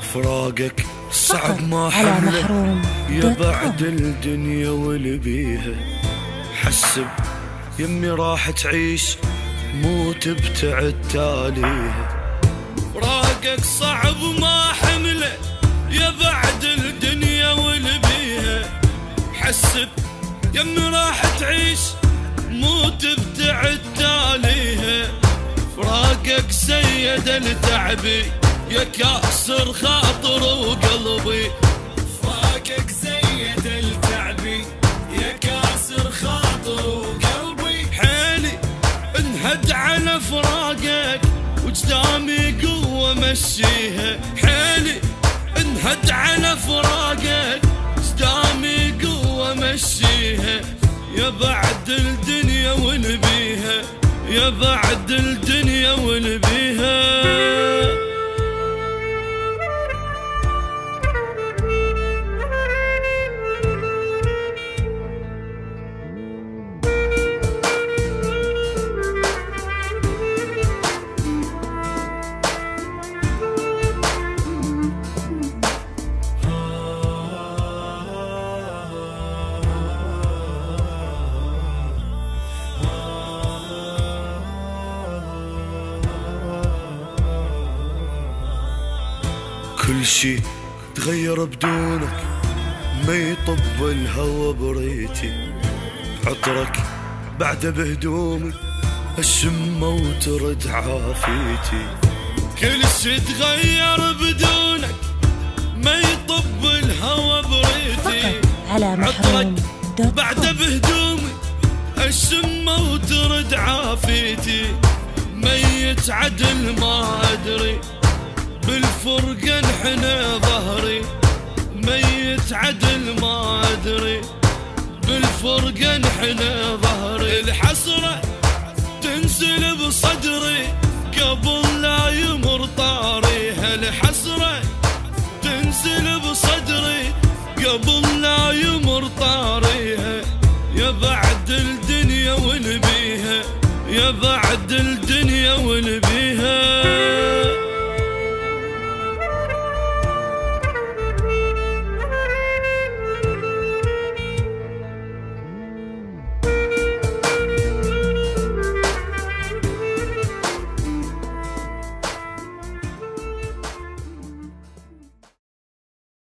فراقك صعب ما حمله يا بعد الدنيا واللي بيها. حسب يمي راح تعيش مو تبتعد تاليها. فراقك صعب ما حمله يا بعد الدنيا واللي بيها. حسب يمي راح تعيش مو تبتعد تاليها. فراقك سيد التعبي يا كاسر خاطر وقلبي. فراقك سيد التعبي يا كاسر خاطر وقلبي. حيلي انهد على فراقك وجدامي قوة مشيها. حيلي انهد على فراقك وجدامي قوة مشيها. يا بعد الدنيا واللي بيها يا بعد الدنيا واللي بيها. كل شي تغير بدونك ما يطب الهوى بريتي. عطرك بعد بهدومي الشمة وترد عافيتي. كل شي تغير بدونك ما يطب الهوى بريتي. عطرك بعد بهدومي الشمة وترد عافيتي. ميت عدل ما أدري بالفرقة انحنى ظهري. ميت عدل ما أدري بالفرقة انحنى ظهري. الحسرة تنزل بصدري قبل لا يمر طاري. الحسرة تنزل بصدري قبل لا يمر طاريها. يا بعد الدنيا واللي بيها يا بعد الدنيا واللي بيها.